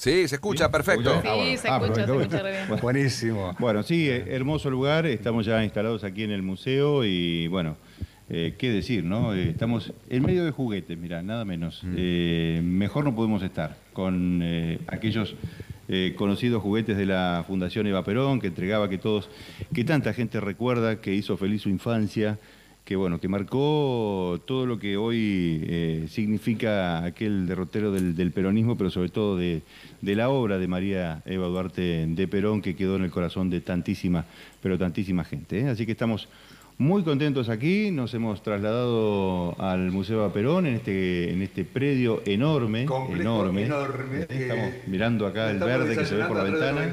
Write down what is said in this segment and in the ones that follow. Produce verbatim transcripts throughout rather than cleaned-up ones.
Sí, se escucha, ¿Sí? perfecto. ¿Se Sí, Ah, bueno. se Ah, escucha, se perfecto. escucha re bien. Buenísimo. Bueno, sí, eh, hermoso lugar. Estamos ya instalados aquí en el museo y, bueno, eh, qué decir, ¿no? Eh, estamos en medio de juguetes, mirá, nada menos. Mm. Eh, mejor no podemos estar con eh, aquellos eh, conocidos juguetes de la Fundación Eva Perón, que entregaba, que todos, que tanta gente recuerda, que hizo feliz su infancia, que bueno, que marcó todo lo que hoy eh, significa aquel derrotero del, del peronismo, pero sobre todo de, de la obra de María Eva Duarte de Perón, que quedó en el corazón de tantísima, pero tantísima gente, ¿eh? Así que estamos muy contentos aquí, nos hemos trasladado al Museo Eva Perón en este, en este predio enorme, Complejo, enorme. enorme, ¿Eh? que- Estamos mirando acá el verde que se ve por la ventana.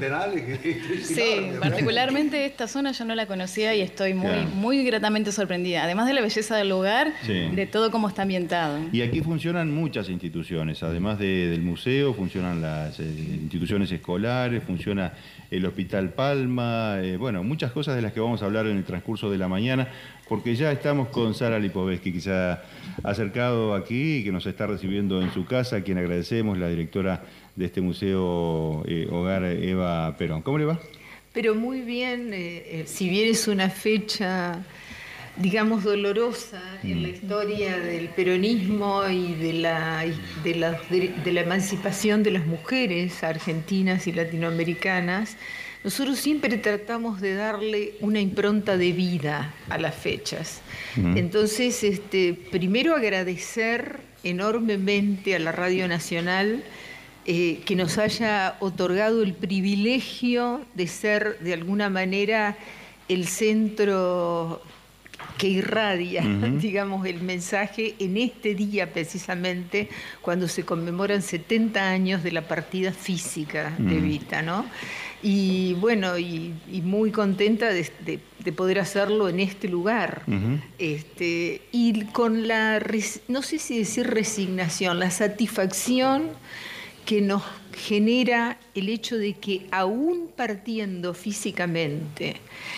Sí, particularmente esta zona yo no la conocía y estoy muy, Claro. muy gratamente sorprendida. Además de la belleza del lugar, Sí. de todo cómo está ambientado. Y aquí funcionan muchas instituciones, además de- del museo, funcionan las eh, instituciones escolares, funciona el Hospital Palma, eh, bueno, muchas cosas de las que vamos a hablar en el transcurso de la mañana, porque ya estamos con Sara Lipovetsky, que se ha acercado aquí y que nos está recibiendo en su casa, a quien agradecemos, la directora de este museo eh, Hogar Eva Perón. ¿Cómo le va? Pero muy bien, eh, eh, si bien es una fecha, digamos, dolorosa en la historia del peronismo y de la, y de la, de, de la emancipación de las mujeres argentinas y latinoamericanas, nosotros siempre tratamos de darle una impronta de vida a las fechas. Ujú. Entonces, este, primero agradecer enormemente a la Radio Nacional Eh, que nos haya otorgado el privilegio de ser, de alguna manera, el centro que irradia, Ujú. digamos, el mensaje en este día precisamente, cuando se conmemoran setenta años de la partida física de Ujú. Evita, ¿no? Y bueno, y, y muy contenta de, de- de poder hacerlo en este lugar. Ujú. Este, y con la, res- no sé si decir resignación, la satisfacción que nos genera el hecho de que aún partiendo físicamente,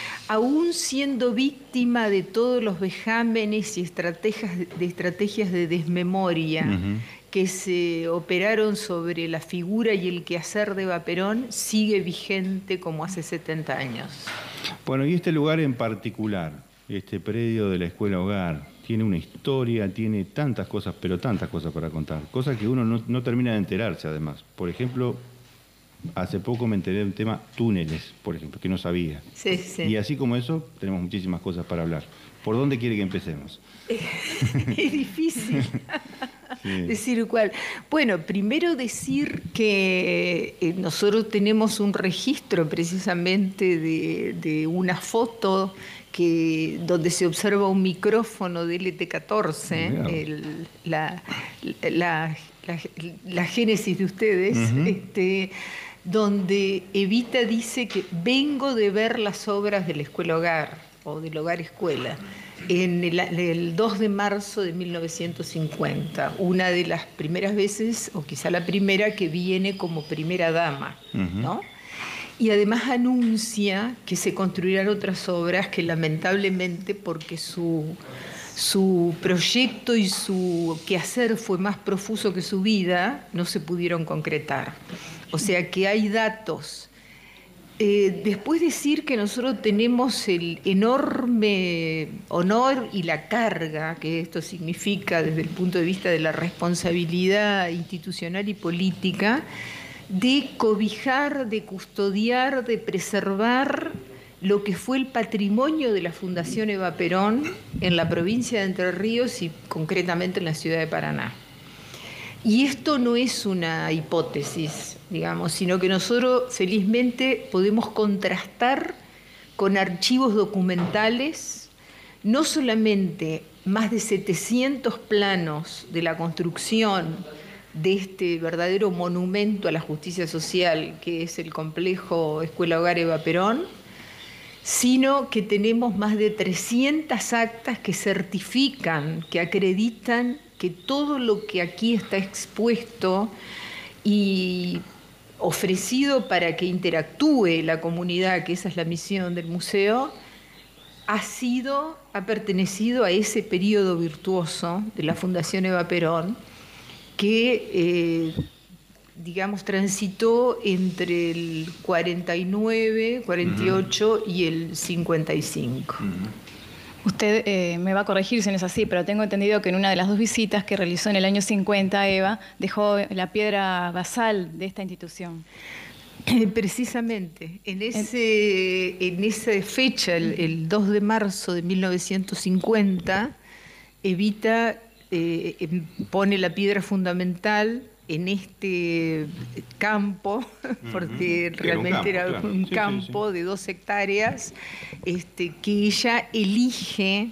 aún siendo víctima de todos los vejámenes y estrategias de, estrategias de desmemoria Ujú. que se operaron sobre la figura y el quehacer de Eva Perón, sigue vigente como hace setenta años. Bueno, y este lugar en particular, este predio de la Escuela Hogar, tiene una historia, tiene tantas cosas, pero tantas cosas para contar. Cosas que uno no, no termina de enterarse, además. Por ejemplo, hace poco me enteré de un tema túneles, por ejemplo, que no sabía. Sí, sí. Y así como eso, tenemos muchísimas cosas para hablar. ¿Por dónde quiere que empecemos? Es difícil Sí. decir cuál. Bueno, primero decir que eh, nosotros tenemos un registro precisamente de, de una foto que, donde se observa un micrófono de L T catorce, Mirá. el- la, la, la, la génesis de ustedes, Ujú. este, donde Evita dice que vengo de ver las obras de la Escuela Hogar o del Hogar Escuela en el, el dos de marzo de mil novecientos cincuenta, una de las primeras veces, o quizá la primera, que viene como primera dama, Ujú. ¿no? Y además anuncia que se construirán otras obras que lamentablemente, porque su, su proyecto y su quehacer fue más profuso que su vida, no se pudieron concretar. O sea que hay datos. Eh, después decir que nosotros tenemos el enorme honor y la carga que esto significa desde el punto de vista de la responsabilidad institucional y política, de cobijar, de custodiar, de preservar lo que fue el patrimonio de la Fundación Eva Perón en la provincia de Entre Ríos y concretamente en la ciudad de Paraná. Y esto no es una hipótesis, digamos, sino que nosotros felizmente podemos contrastar con archivos documentales, no solamente más de setecientos planos de la construcción de este verdadero monumento a la justicia social, que es el complejo Escuela Hogar Eva Perón, sino que tenemos más de trescientas actas que certifican, que acreditan que todo lo que aquí está expuesto y ofrecido para que interactúe la comunidad, que esa es la misión del museo, ha sido, ha pertenecido a ese periodo virtuoso de la Fundación Eva Perón, que eh, digamos, transitó entre el cuarenta y nueve, cuarenta y ocho uh-huh. y el cincuenta y cinco. Uh-huh. Usted eh, me va a corregir si no es así, pero tengo entendido que en una de las dos visitas que realizó en el año cincuenta, Eva, dejó la piedra basal de esta institución. Precisamente, en, ese, en esa fecha, el, el dos de marzo de mil novecientos cincuenta, Evita eh, pone la piedra fundamental en este campo, porque uh-huh. realmente era un campo, era un claro. campo sí, sí, sí. de dos hectáreas, este, que ella elige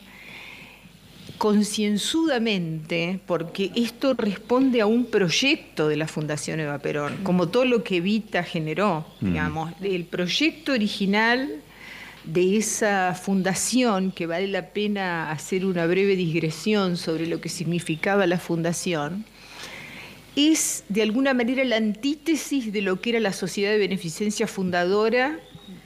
concienzudamente, porque esto responde a un proyecto de la Fundación Eva Perón, como todo lo que Evita generó, mm. digamos. El proyecto original de esa fundación, que vale la pena hacer una breve digresión sobre lo que significaba la fundación, es de alguna manera la antítesis de lo que era la Sociedad de Beneficencia Fundadora.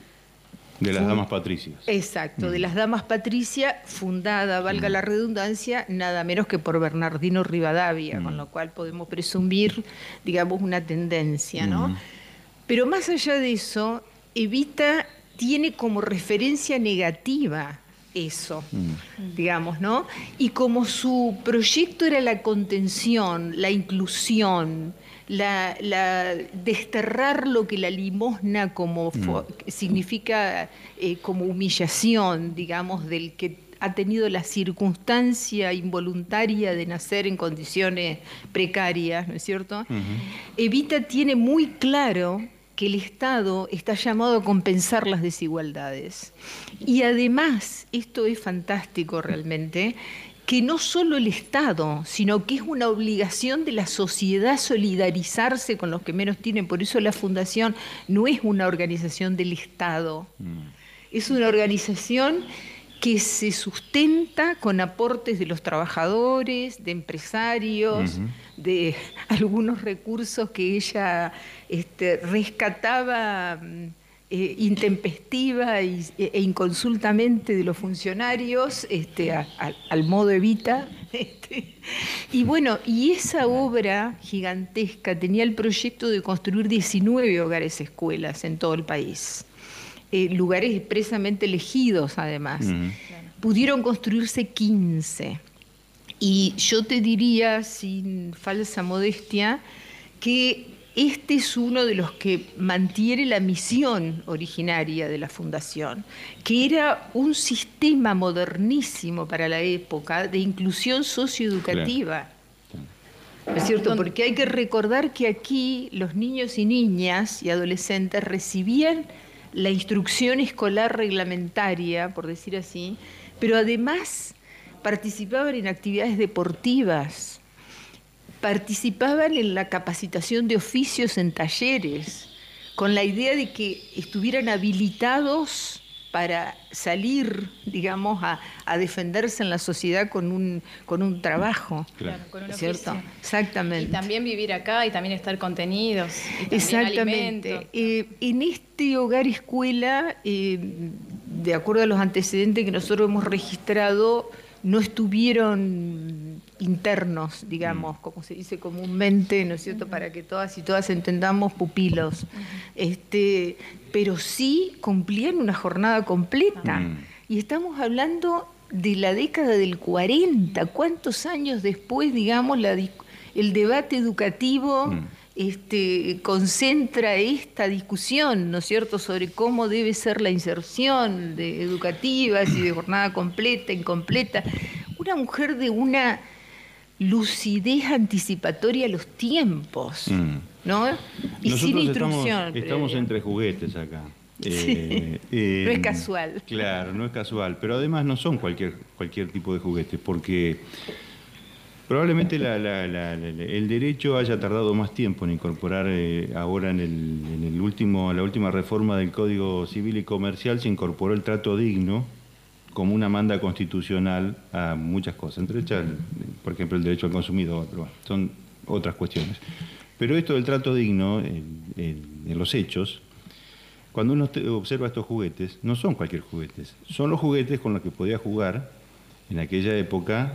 De las Damas Patricias. Exacto, mm. de las Damas Patricias, fundada, valga mm. la redundancia, nada menos que por Bernardino Rivadavia, mm. con lo cual podemos presumir, digamos, una tendencia, ¿no? Mm. Pero más allá de eso, Evita tiene como referencia negativa eso, mm. digamos, ¿no? Y como su proyecto era la contención, la inclusión, La, la desterrar lo que la limosna como fo, mm. significa eh, como humillación, digamos, del que ha tenido la circunstancia involuntaria de nacer en condiciones precarias, ¿no es cierto? Uh-huh. Evita tiene muy claro que el Estado está llamado a compensar las desigualdades. Y además, esto es fantástico realmente, que no solo el Estado, sino que es una obligación de la sociedad solidarizarse con los que menos tienen. Por eso la Fundación no es una organización del Estado, mm. es una organización que se sustenta con aportes de los trabajadores, de empresarios, uh-huh. de algunos recursos que ella este, rescataba Eh, intempestiva y, e inconsultamente de los funcionarios, este, a, a, al modo Evita. Este, y bueno, y esa obra gigantesca tenía el proyecto de construir diecinueve hogares escuelas en todo el país, eh, lugares expresamente elegidos además. Uh-huh. Pudieron construirse quince. Y yo te diría, sin falsa modestia, que este es uno de los que mantiene la misión originaria de la Fundación, que era un sistema modernísimo para la época de inclusión socioeducativa. Claro. ¿No es cierto? Porque hay que recordar que aquí los niños y niñas y adolescentes recibían la instrucción escolar reglamentaria, por decir así, pero además participaban en actividades deportivas, participaban en la capacitación de oficios en talleres, con la idea de que estuvieran habilitados para salir, digamos, a, a defenderse en la sociedad con un, con un trabajo. Claro, con un ¿cierto? Oficio. Exactamente. Y también vivir acá y también estar contenidos. Y también exactamente. Eh, en este hogar escuela, eh, de acuerdo a los antecedentes que nosotros hemos registrado, no estuvieron internos, digamos, mm. como se dice comúnmente, ¿no es cierto?, uh-huh. para que todas y todas entendamos, pupilos. Uh-huh. Este, pero sí cumplían una jornada completa. Uh-huh. Y estamos hablando de la década del cuarenta. ¿Cuántos años después, digamos, la, el debate educativo uh-huh. este, concentra esta discusión, ¿no es cierto?, sobre cómo debe ser la inserción de educativa, si de jornada completa, incompleta? Una mujer de una lucidez anticipatoria a los tiempos, mm. ¿no? Y nosotros sin instrucción. Estamos, estamos entre juguetes acá. Sí. Eh, eh, no es casual. Claro, no es casual, pero además no son cualquier, cualquier tipo de juguetes, porque probablemente la, la, la, la, el derecho haya tardado más tiempo en incorporar eh, ahora en, el, en el último, la última reforma del Código Civil y Comercial se incorporó el trato digno como una manda constitucional a muchas cosas, entre ellas, por ejemplo, el derecho al consumidor, pero bueno, son otras cuestiones. Pero esto del trato digno, en, en, en los hechos, cuando uno observa estos juguetes, no son cualquier juguetes, son los juguetes con los que podía jugar en aquella época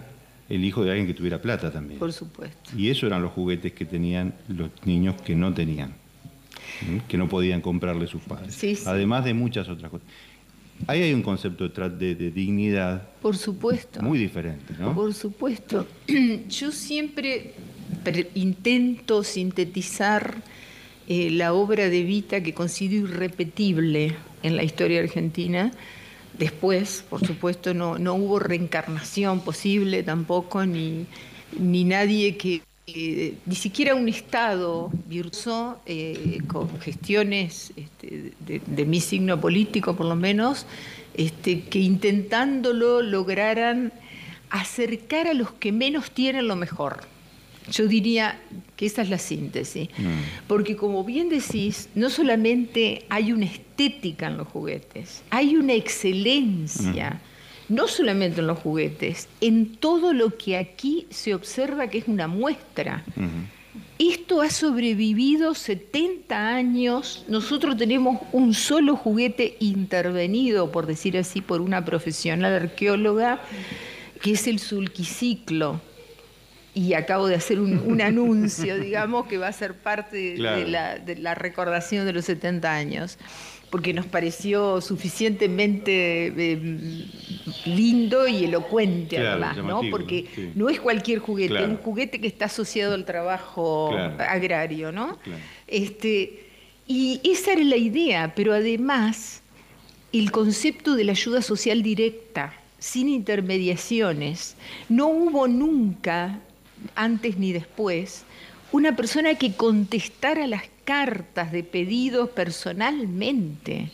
el hijo de alguien que tuviera plata también. Por supuesto. Y eso eran los juguetes que tenían los niños que no tenían, ¿sí? Que no podían comprarle sus padres. Sí, sí. Además de muchas otras cosas. Ahí hay un concepto de, de, de dignidad. Por supuesto. Muy diferente, ¿no? Por supuesto. Yo siempre intento sintetizar eh, la obra de Evita, que considero irrepetible en la historia argentina. Después, por supuesto, no, no hubo reencarnación posible tampoco, ni, ni nadie que, eh, ni siquiera un Estado virtuoso, eh, con gestiones este, de, de mi signo político por lo menos, este, que intentándolo lograran acercar a los que menos tienen lo mejor. Yo diría que esa es la síntesis, mm. porque como bien decís, no solamente hay una estética en los juguetes, hay una excelencia, mm. no solamente en los juguetes, en todo lo que aquí se observa que es una muestra. Mm. Esto ha sobrevivido setenta años, nosotros tenemos un solo juguete intervenido, por decir así, por una profesional arqueóloga, que es el sulquiciclo. Y acabo de hacer un, un anuncio, digamos, que va a ser parte claro. de, la, de la recordación de los setenta años, porque nos pareció suficientemente eh, lindo y elocuente, claro, además, ¿no? Porque sí. no es cualquier juguete, claro. es un juguete que está asociado al trabajo claro. agrario, ¿no? Claro. Este, y esa era la idea, pero además el concepto de la ayuda social directa, sin intermediaciones, no hubo nunca, antes ni después, una persona que contestara las cartas de pedidos personalmente.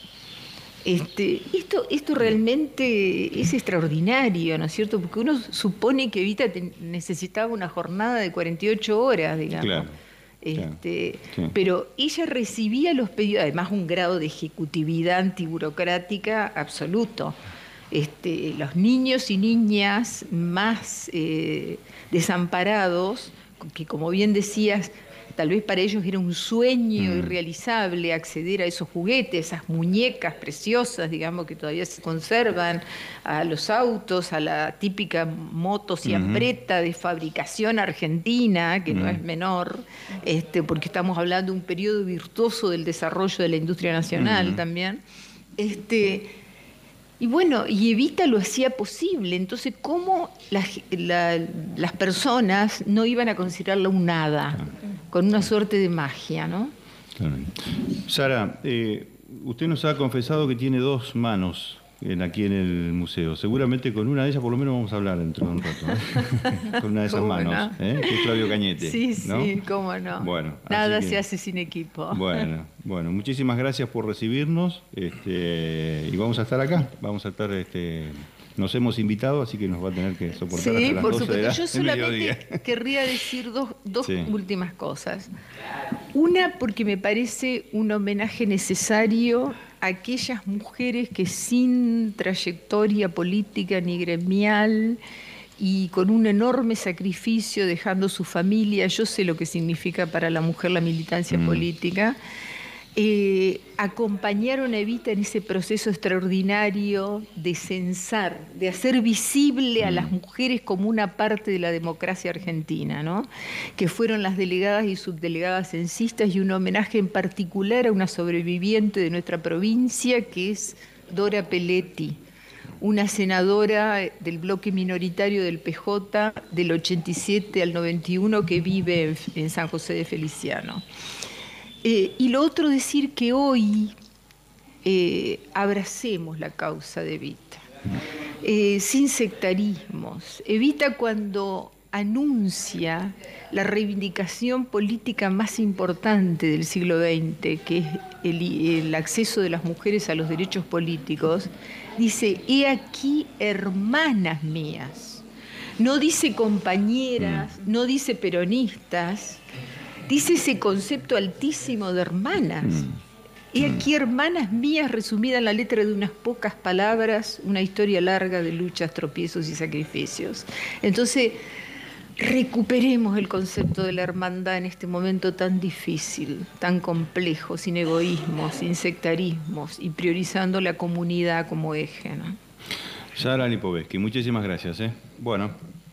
Este, esto, esto realmente es extraordinario, ¿no es cierto? Porque uno supone que Evita necesitaba una jornada de cuarenta y ocho horas, digamos. Claro, este, claro, sí. Pero ella recibía los pedidos, además un grado de ejecutividad antiburocrática absoluto. Este, los niños y niñas más eh, desamparados, que como bien decías, tal vez para ellos era un sueño mm. irrealizable acceder a esos juguetes, esas muñecas preciosas, digamos, que todavía se conservan, a los autos, a la típica moto ciambreta mm-hmm. de fabricación argentina, que mm. no es menor, este, porque estamos hablando de un periodo virtuoso del desarrollo de la industria nacional mm. también. Este, Y bueno, y Evita lo hacía posible. Entonces, ¿cómo las, la, las personas no iban a considerarla un hada, con una suerte de magia, ¿no? Claro. Sara, eh, usted nos ha confesado que tiene dos manos en, aquí en el museo. Seguramente con una de ellas por lo menos vamos a hablar dentro de un rato, ¿eh? Con una de esas manos, no? ¿eh? Que es Flavio Cañete. Sí, ¿no? sí, cómo no. Bueno, nada que, se hace sin equipo. Bueno, bueno, muchísimas gracias por recibirnos, este, y vamos a estar acá, vamos a estar, este, nos hemos invitado, así que nos va a tener que soportar sí, hasta las por doce de la, Yo solamente querría decir dos, dos sí. últimas cosas. Una, porque me parece un homenaje necesario a aquellas mujeres que sin trayectoria política ni gremial y con un enorme sacrificio, dejando su familia, yo sé lo que significa para la mujer la militancia mm. política, eh, acompañaron a Evita en ese proceso extraordinario de censar, de hacer visible a las mujeres como una parte de la democracia argentina, ¿no? Que fueron las delegadas y subdelegadas censistas, y un homenaje en particular a una sobreviviente de nuestra provincia, que es Dora Pelletti, una senadora del bloque minoritario del P J del ochenta y siete al noventa y uno, que vive en San José de Feliciano. Eh, y lo otro, decir que hoy eh, abracemos la causa de Evita, eh, sin sectarismos. Evita, cuando anuncia la reivindicación política más importante del siglo veinte, que es el, el acceso de las mujeres a los derechos políticos, dice: he aquí, hermanas mías. No dice compañeras, no dice peronistas, dice ese concepto altísimo de hermanas. He aquí, hermanas mías, resumida en la letra de unas pocas palabras, una historia larga de luchas, tropiezos y sacrificios. Entonces, recuperemos el concepto de la hermandad en este momento tan difícil, tan complejo, sin egoísmos, sin sectarismos, y priorizando la comunidad como eje, ¿no? Sara Lipovetsky, muchísimas gracias, ¿eh? Bueno.